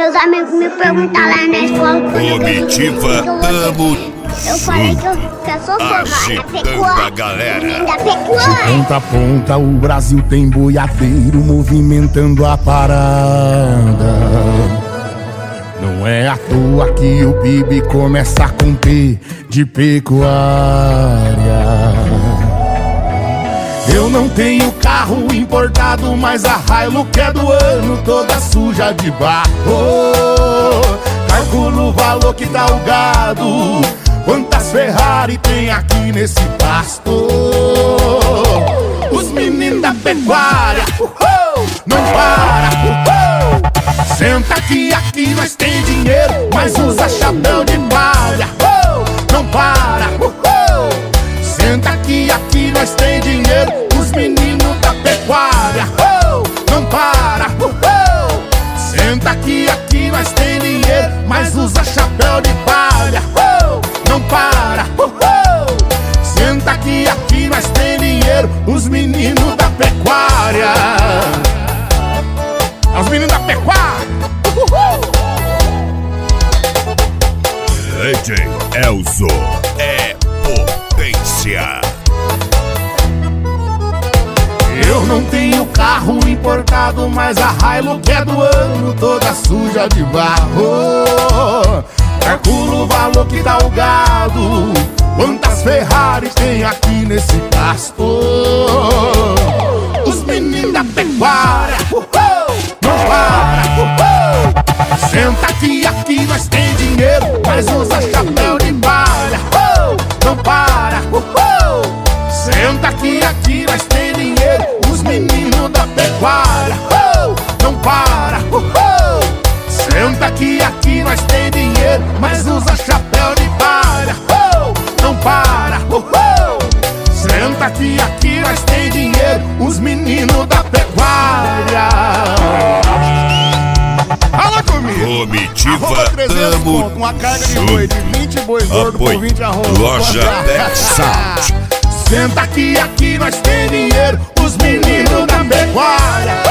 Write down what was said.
Meus amigos me perguntam lá na escola. Comitiva, tamo Eu falei que eu sou agitando a galera. De ponta a ponta o Brasil tem boiadeiro movimentando a parada. Não é à toa que o PIB começa com P de pecuária. Eu não tenho carro importado, mas a Hilux é do ano, toda suja de barro. Calculo o valor que dá o gado, quantas Ferrari tem aqui nesse pasto. Os meninos da pecuária, não para, senta aqui nós tem dinheiro, mas usa chapéu de palha. Não para, senta aqui nós tem dinheiro. Os meninos da pecuária, não para, senta aqui nós tem dinheiro, mas usa chapéu de palha. Não para, senta aqui nós tem dinheiro. Os meninos da pecuária, os meninos da pecuária. DJ Elzo é potência. Eu não tenho carro importado, mas a Hilux é do ano, toda suja de barro. Calculo o valor que dá o gado, quantas Ferrari tem aqui nesse pasto. Os meninos da pecuária, não para, senta aqui nós tem dinheiro, mas usa chapéu de palha. Não para, senta aqui nós tem dinheiro. Os meninos da pecuária, não para, senta aqui nós tem dinheiro, mas usa chapéu de palha. Não para, senta aqui nós tem dinheiro. Os meninos da pecuária. Fala comigo. Comitiva, tamo uma carga de boi, de 20 boi gordo por 20 arroz. Loja Pet Sound. Senta aqui nós tem dinheiro. Os meninos da pecuária.